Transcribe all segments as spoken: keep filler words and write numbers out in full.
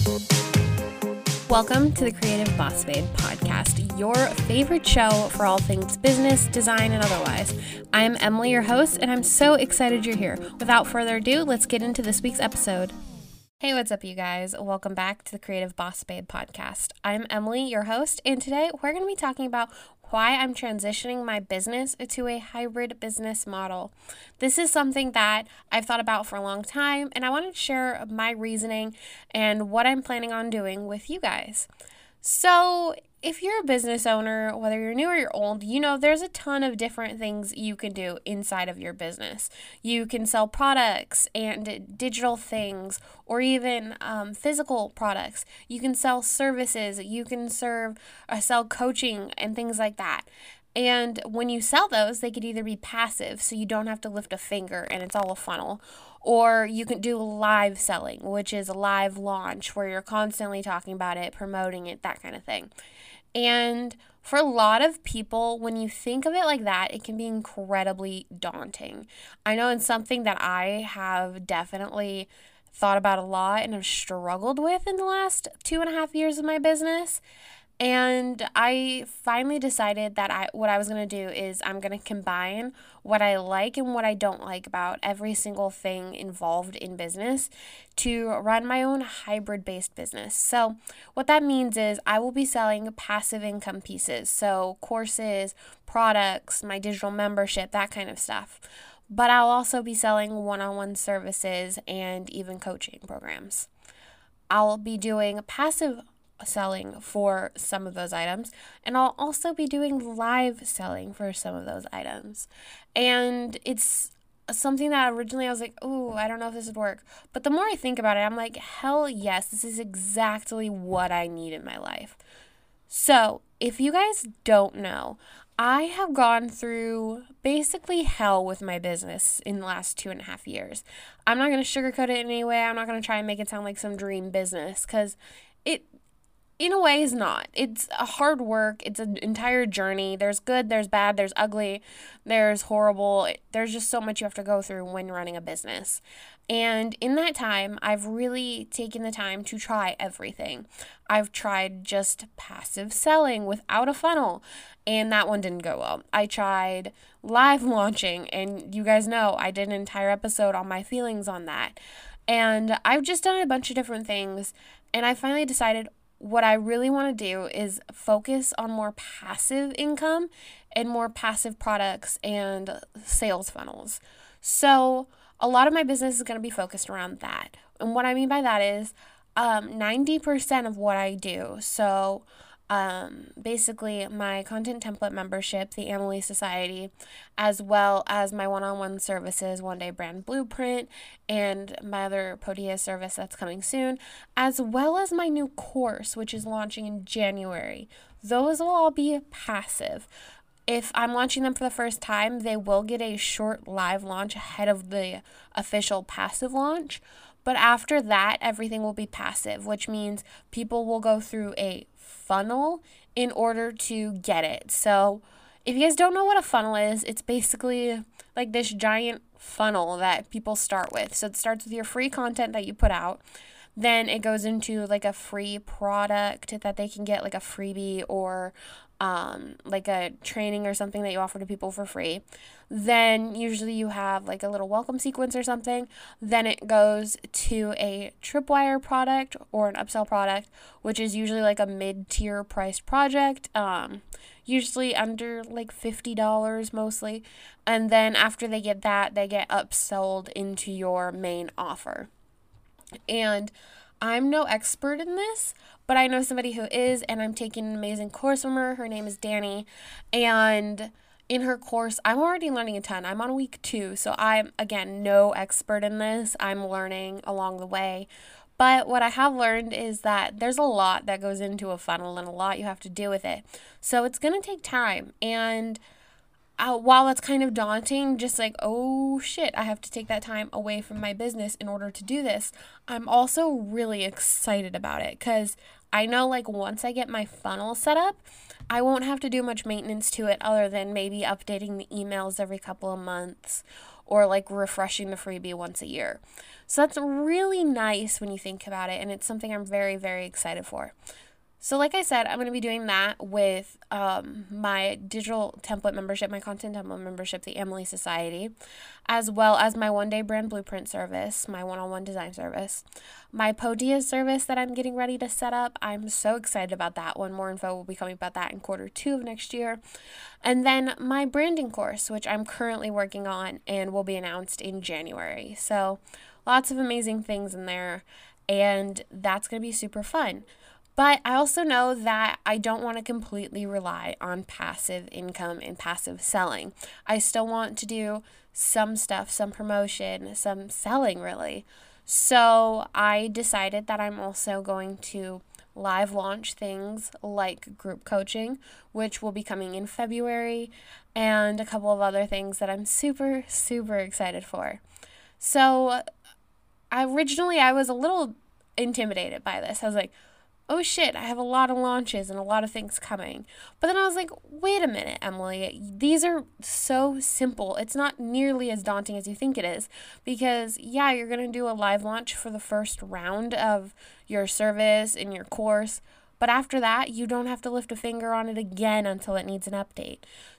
Welcome to the Creative Boss Babe podcast, your favorite show for all things business, design, and otherwise. I'm Emily, your host, and I'm so excited you're here. Without further ado, let's get into this week's episode. Hey, what's up, you guys? Welcome back to the Creative Boss Babe podcast. I'm Emily, your host, and today we're going to be talking about why I'm transitioning my business to a hybrid business model. This is something that I've thought about for a long time, and I wanted to share my reasoning and what I'm planning on doing with you guys. So, if you're a business owner, whether you're new or you're old, you know there's a ton of different things you can do inside of your business. You can sell products and digital things, or even um, physical products. You can sell services. You can serve, uh, sell coaching and things like that. And when you sell those, they could either be passive, so you don't have to lift a finger and it's all a funnel, or you can do live selling, which is a live launch where you're constantly talking about it, promoting it, that kind of thing. And for a lot of people, when you think of it like that, it can be incredibly daunting. I know it's something that I have definitely thought about a lot and have struggled with in the last two and a half years of my business. And I finally decided that I what I was going to do is I'm going to combine what I like and what I don't like about every single thing involved in business to run my own hybrid-based business. So what that means is I will be selling passive income pieces, so courses, products, my digital membership, that kind of stuff. But I'll also be selling one-on-one services and even coaching programs. I'll be doing passive selling for some of those items, and I'll also be doing live selling for some of those items. And it's something that originally I was like, oh, I don't know if this would work. But the more I think about it, I'm like, hell yes, this is exactly what I need in my life. So if you guys don't know, I have gone through basically hell with my business in the last two and a half years. I'm not going to sugarcoat it in any way. I'm not going to try and make it sound like some dream business, because it in a way is not. It's a hard work. It's an entire journey. There's good, there's bad, there's ugly, there's horrible. There's just so much you have to go through when running a business. And in that time, I've really taken the time to try everything. I've tried just passive selling without a funnel, and that one didn't go well. I tried live launching, and you guys know I did an entire episode on my feelings on that. And I've just done a bunch of different things, and I finally decided what I really want to do is focus on more passive income and more passive products and sales funnels. So a lot of my business is going to be focused around that. And what I mean by that is um, ninety percent of what I do. So um, basically my content template membership, the Emily Society, as well as my one-on-one services, One Day Brand Blueprint, and my other Podia service that's coming soon, as well as my new course, which is launching in January. Those will all be passive. If I'm launching them for the first time, they will get a short live launch ahead of the official passive launch. But after that, everything will be passive, which means people will go through a funnel in order to get it. So if you guys don't know what a funnel is, it's basically like this giant funnel that people start with. So it starts with your free content that you put out. Then it goes into like a free product that they can get, like a freebie or um, like a training or something that you offer to people for free. Then usually you have like a little welcome sequence or something. Then it goes to a tripwire product or an upsell product, which is usually like a mid-tier priced project, um, usually under like fifty dollars mostly. And then after they get that, they get upsold into your main offer. And I'm no expert in this, but I know somebody who is, and I'm taking an amazing course from her. Her name is Danny, and in her course, I'm already learning a ton. I'm on week two, so I'm, again, no expert in this. I'm learning along the way. But what I have learned is that there's a lot that goes into a funnel and a lot you have to do with it. So it's going to take time, and Uh, while it's kind of daunting, just like, oh shit, I have to take that time away from my business in order to do this, I'm also really excited about it, because I know like once I get my funnel set up, I won't have to do much maintenance to it other than maybe updating the emails every couple of months, or like refreshing the freebie once a year. So that's really nice when you think about it, and it's something I'm very, very excited for. So like I said, I'm going to be doing that with um, my digital template membership, my content template membership, the Emily Society, as well as my one-day brand blueprint service, my one-on-one design service, my Podia service that I'm getting ready to set up. I'm so excited about that one. More info will be coming about that in quarter two of next year. And then my branding course, which I'm currently working on and will be announced in January. So lots of amazing things in there, and that's going to be super fun. But I also know that I don't want to completely rely on passive income and passive selling. I still want to do some stuff, some promotion, some selling really. So I decided that I'm also going to live launch things like group coaching, which will be coming in February, and a couple of other things that I'm super, super excited for. So originally I was a little intimidated by this. I was like, oh shit, I have a lot of launches and a lot of things coming. But then I was like, wait a minute, Emily, these are so simple. It's not nearly as daunting as you think it is, because yeah, you're going to do a live launch for the first round of your service and your course, but after that, you don't have to lift a finger on it again until it needs an update.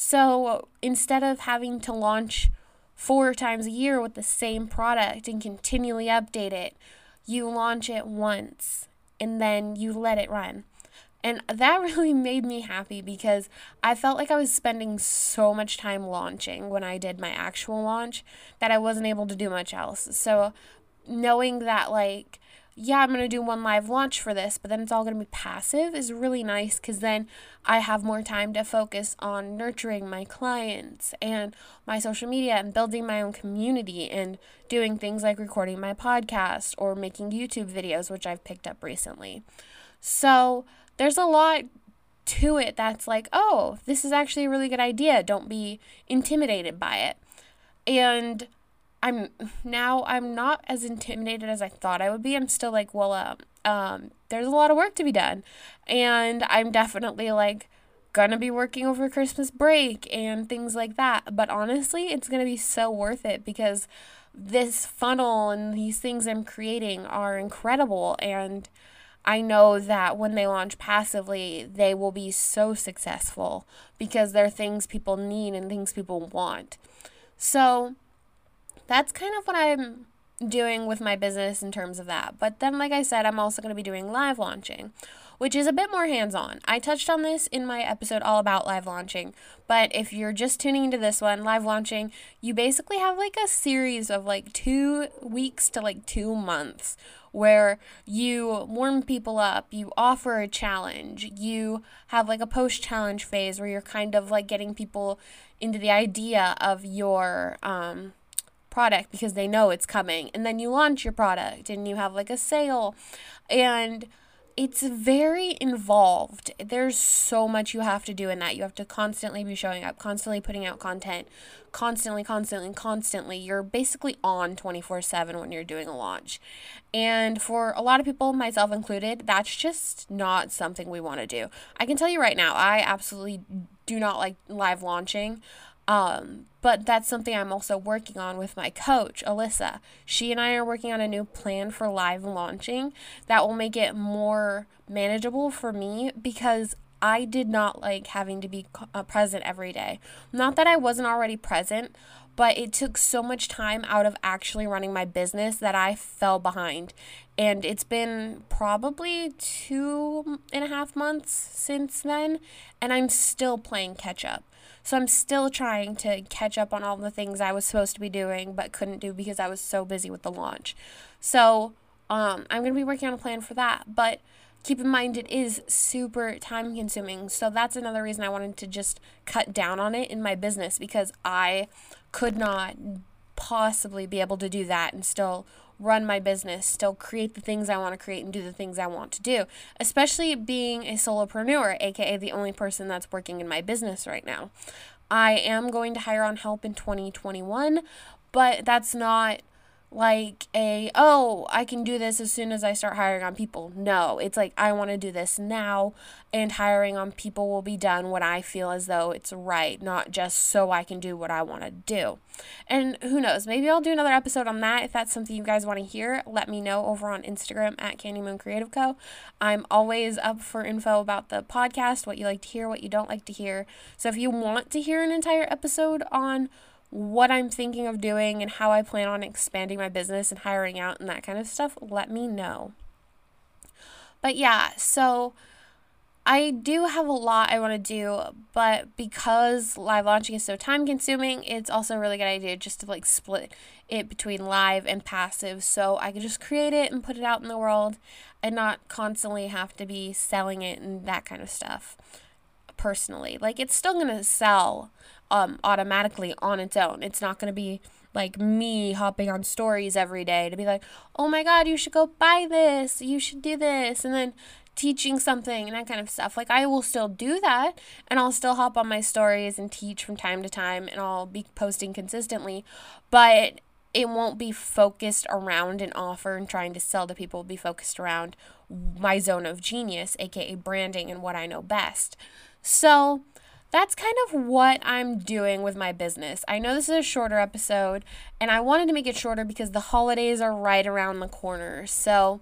So instead of having to launch four times a year with the same product and continually update it, you launch it once and then you let it run. And that really made me happy, because I felt like I was spending so much time launching when I did my actual launch that I wasn't able to do much else. So knowing that, like, yeah, I'm going to do one live launch for this, but then it's all going to be passive is really nice, because then I have more time to focus on nurturing my clients and my social media and building my own community and doing things like recording my podcast or making YouTube videos, which I've picked up recently. So there's a lot to it that's like, oh, this is actually a really good idea. Don't be intimidated by it. And I'm now I'm not as intimidated as I thought I would be. I'm still like, well, um, um, there's a lot of work to be done, and I'm definitely like gonna be working over Christmas break and things like that. But honestly, it's gonna be so worth it, because this funnel and these things I'm creating are incredible, and I know that when they launch passively, they will be so successful because they're things people need and things people want. So that's kind of what I'm doing with my business in terms of that. But then, like I said, I'm also going to be doing live launching, which is a bit more hands-on. I touched on this in my episode all about live launching, but if you're just tuning into this one, live launching, you basically have like a series of like two weeks to like two months where you warm people up, you offer a challenge, you have like a post-challenge phase where you're kind of like getting people into the idea of your um product because they know it's coming, and then you launch your product and you have like a sale, and it's very involved. There's so much you have to do in that. You have to constantly be showing up, constantly putting out content, constantly, constantly, constantly. You're basically on twenty-four seven when you're doing a launch. And for a lot of people, myself included, that's just not something we want to do. I can tell you right now, I absolutely do not like live launching. Um, but that's something I'm also working on with my coach, Alyssa. She and I are working on a new plan for live launching that will make it more manageable for me, because I did not like having to be uh, present every day. Not that I wasn't already present, but it took so much time out of actually running my business that I fell behind. And it's been probably two and a half months since then, and I'm still playing catch up. So I'm still trying to catch up on all the things I was supposed to be doing but couldn't do because I was so busy with the launch. So um, I'm going to be working on a plan for that. But keep in mind, it is super time consuming. So that's another reason I wanted to just cut down on it in my business, because I could not possibly be able to do that and still run my business, still create the things I want to create and do the things I want to do, especially being a solopreneur, aka the only person that's working in my business right now. I am going to hire on help in twenty twenty-one, but that's not like a, oh, I can do this as soon as I start hiring on people. No, it's like, I want to do this now, and hiring on people will be done when I feel as though it's right, not just so I can do what I want to do. And who knows, maybe I'll do another episode on that. If that's something you guys want to hear, let me know over on Instagram at Candy Moon Creative Co. I'm always up for info about the podcast, what you like to hear, what you don't like to hear. So if you want to hear an entire episode on what I'm thinking of doing and how I plan on expanding my business and hiring out and that kind of stuff, let me know. But yeah, so I do have a lot I want to do, but because live launching is so time consuming, it's also a really good idea just to like split it between live and passive, so I can just create it and put it out in the world and not constantly have to be selling it and that kind of stuff personally. Like, it's still going to sell um automatically on its own. It's not going to be like me hopping on stories every day to be like, oh my god, you should go buy this, you should do this, and then teaching something and that kind of stuff. Like, I will still do that, and I'll still hop on my stories and teach from time to time, and I'll be posting consistently, but it won't be focused around an offer and trying to sell to people. It'll be focused around my zone of genius, aka branding, and what I know best. So that's kind of what I'm doing with my business. I know this is a shorter episode, and I wanted to make it shorter because the holidays are right around the corner. So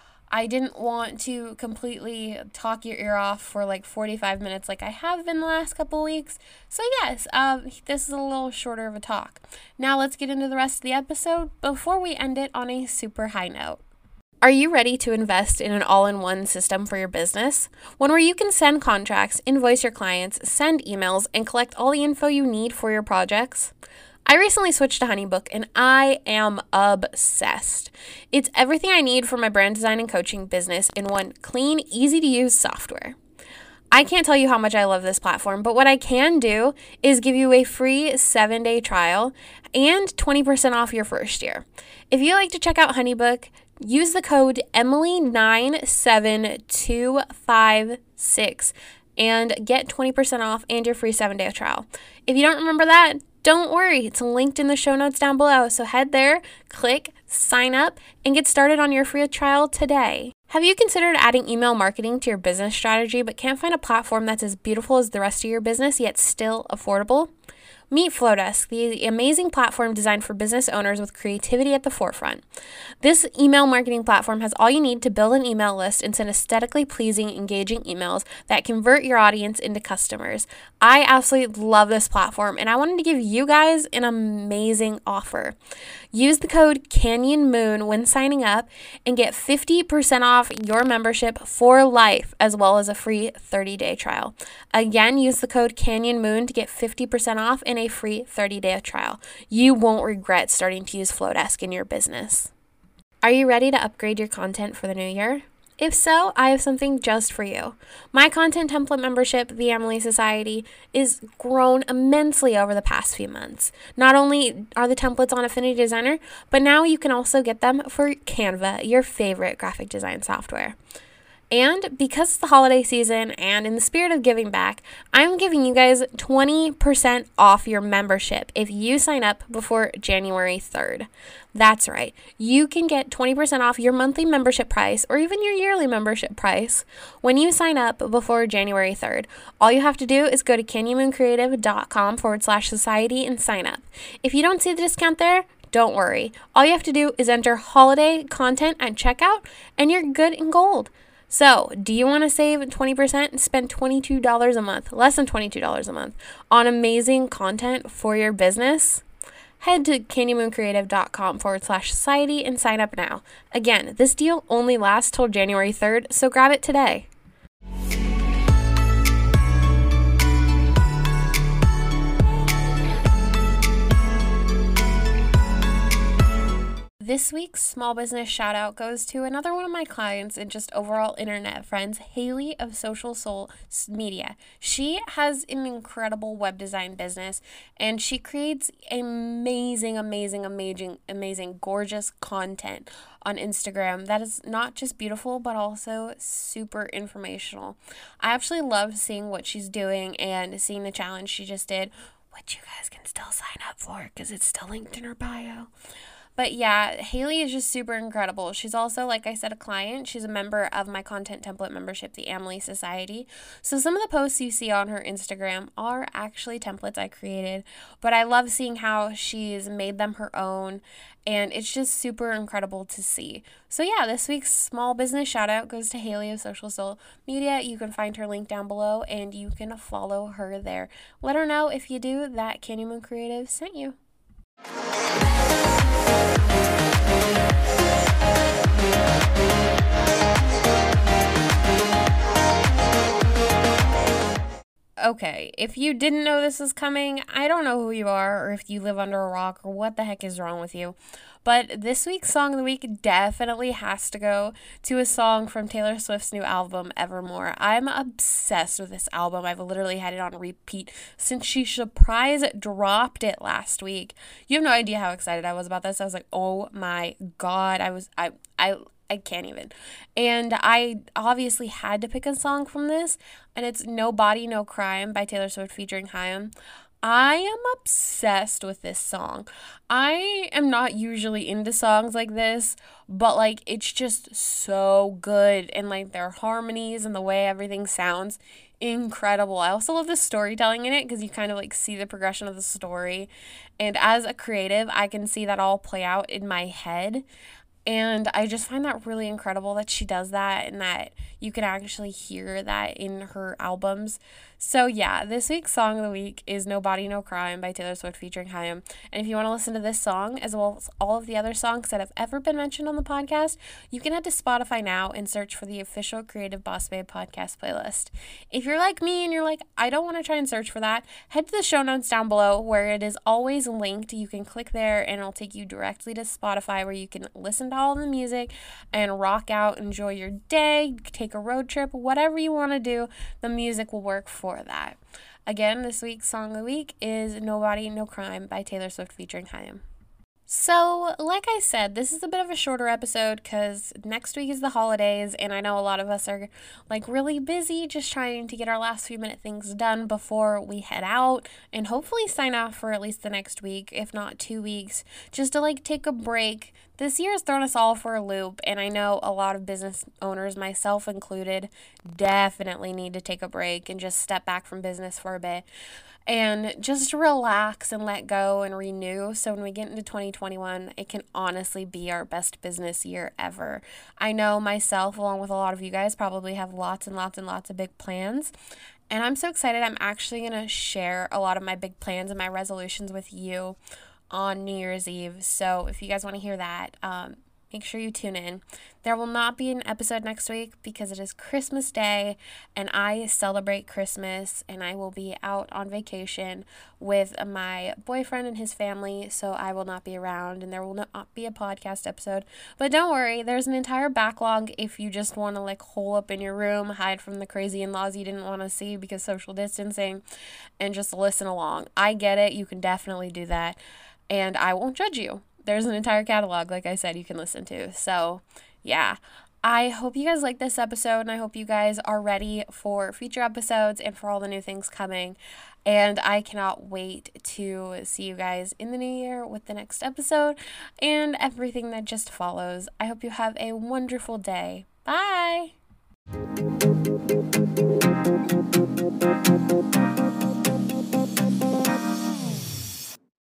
I didn't want to completely talk your ear off for like forty-five minutes like I have been the last couple weeks. So yes, um, this is a little shorter of a talk. Now let's get into the rest of the episode before we end it on a super high note. Are you ready to invest in an all-in-one system for your business? One where you can send contracts, invoice your clients, send emails, and collect all the info you need for your projects? I recently switched to HoneyBook, and I am obsessed. It's everything I need for my brand design and coaching business in one clean, easy-to-use software. I can't tell you how much I love this platform, but what I can do is give you a free seven-day trial and twenty percent off your first year. If you like to check out HoneyBook, use the code Emily nine seven two five six and get twenty percent off and your free seven-day trial. If you don't remember that, don't worry. It's linked in the show notes down below. So head there, click, sign up, and get started on your free trial today. Have you considered adding email marketing to your business strategy but can't find a platform that's as beautiful as the rest of your business yet still affordable? Meet Flowdesk, the amazing platform designed for business owners with creativity at the forefront. This email marketing platform has all you need to build an email list and send aesthetically pleasing, engaging emails that convert your audience into customers. I absolutely love this platform, and I wanted to give you guys an amazing offer. Use the code CanyonMoon when signing up and get fifty percent off your membership for life, as well as a free thirty-day trial. Again, use the code CanyonMoon to get fifty percent off and a free thirty-day trial. You won't regret starting to use Flowdesk in your business. Are you ready to upgrade your content for the new year? If so, I have something just for you. My content template membership, the Emily Society, is grown immensely over the past few months. Not only are the templates on Affinity Designer, but now you can also get them for Canva, your favorite graphic design software. And because it's the holiday season and in the spirit of giving back, I'm giving you guys twenty percent off your membership if you sign up before January third. That's right. You can get twenty percent off your monthly membership price or even your yearly membership price when you sign up before January third. All you have to do is go to canyonmooncreative.com forward slash society and sign up. If you don't see the discount there, don't worry. All you have to do is enter holiday content at checkout and you're good and gold. So, do you want to save twenty percent and spend twenty-two dollars a month, less than twenty-two dollars a month, on amazing content for your business? Head to canyonmooncreative.com forward slash society and sign up now. Again, this deal only lasts till January third, so grab it today. This week's small business shout out goes to another one of my clients and just overall internet friends, Haley of Social Soul Media. She has an incredible web design business and she creates amazing, amazing, amazing, amazing, gorgeous content on Instagram that is not just beautiful but also super informational. I actually love seeing what she's doing and seeing the challenge she just did, which you guys can still sign up for because it's still linked in her bio. But yeah, Haley is just super incredible. She's also, like I said, a client. She's a member of my content template membership, the Amelie Society. So some of the posts you see on her Instagram are actually templates I created, but I love seeing how she's made them her own, and it's just super incredible to see. So yeah, this week's small business shout out goes to Haley of Social Soul Media. You can find her link down below and you can follow her there. Let her know if you do that Candy Moon Creative sent you. Okay, if you didn't know this was coming, I don't know who you are or if you live under a rock or what the heck is wrong with you. But this week's Song of the Week definitely has to go to a song from Taylor Swift's new album, Evermore. I'm obsessed with this album. I've literally had it on repeat since she surprise dropped it last week. You have no idea how excited I was about this. I was like, oh my God. I was, I, I, I can't even. And I obviously had to pick a song from this, and it's No Body, No Crime by Taylor Swift featuring Haim. I am obsessed with this song. I am not usually into songs like this, but like it's just so good, and like their harmonies and the way everything sounds incredible. I also love the storytelling in it because you kind of like see the progression of the story, and as a creative I can see that all play out in my head. And I just find that really incredible that she does that and that you can actually hear that in her albums. So yeah, this week's Song of the Week is No Body, No Crime by Taylor Swift featuring Haim. And if you want to listen to this song, as well as all of the other songs that have ever been mentioned on the podcast, you can head to Spotify now and search for the official Creative Boss Babe podcast playlist. If you're like me and you're like, I don't want to try and search for that, head to the show notes down below where it is always linked. You can click there and it'll take you directly to Spotify where you can listen to all the music and rock out, enjoy your day, take a road trip, whatever you want to do, the music will work for that. Again, this week's Song of the Week is No Body, No Crime by Taylor Swift featuring Haim. So, like I said, this is a bit of a shorter episode because next week is the holidays, and I know a lot of us are like really busy just trying to get our last few minute things done before we head out and hopefully sign off for at least the next week, if not two weeks, just to like take a break. This year has thrown us all for a loop, and I know a lot of business owners, myself included, definitely need to take a break and just step back from business for a bit and just relax and let go and renew. So when we get into twenty twenty-one, it can honestly be our best business year ever. I know myself, along with a lot of you guys, probably have lots and lots and lots of big plans. And I'm so excited. I'm actually going to share a lot of my big plans and my resolutions with you on New Year's Eve. So if you guys want to hear that, um, make sure you tune in. There will not be an episode next week because it is Christmas Day and I celebrate Christmas, and I will be out on vacation with my boyfriend and his family, so I will not be around and there will not be a podcast episode. But don't worry, there's an entire backlog if you just want to like hole up in your room, hide from the crazy in-laws you didn't want to see because social distancing, and just listen along. I get it. You can definitely do that, and I won't judge you. There's an entire catalog, like I said, you can listen to. So, yeah. I hope you guys like this episode, and I hope you guys are ready for future episodes and for all the new things coming. And I cannot wait to see you guys in the new year with the next episode and everything that just follows. I hope you have a wonderful day. Bye!